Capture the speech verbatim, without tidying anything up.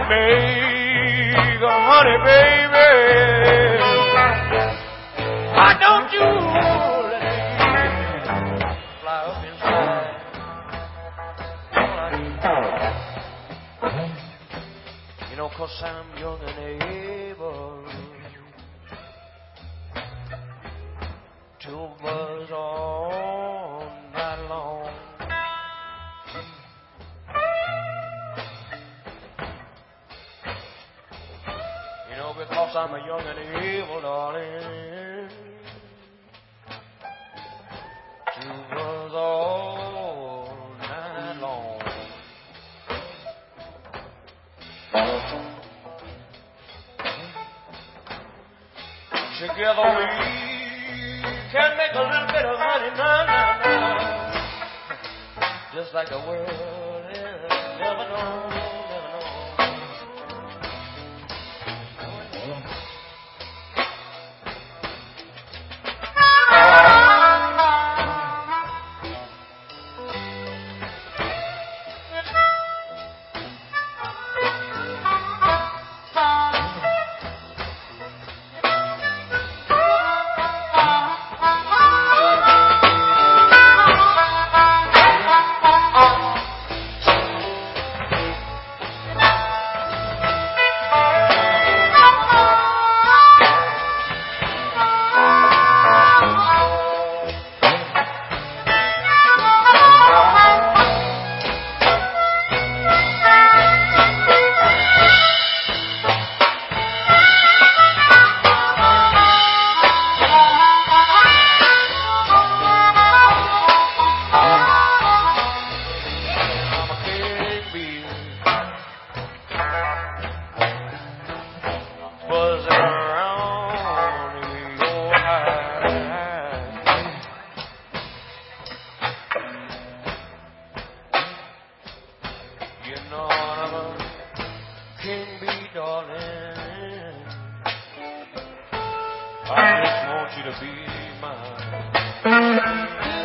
make a honey, baby. Why don't you let me fly up inside? You know, 'cause I'm young and able to buzz all night long. You know, because I'm a young and able, darling, to buzz all night long. Together we can make a little bit of money, na na na, just like the world is never known, never known. I just want you to be mine.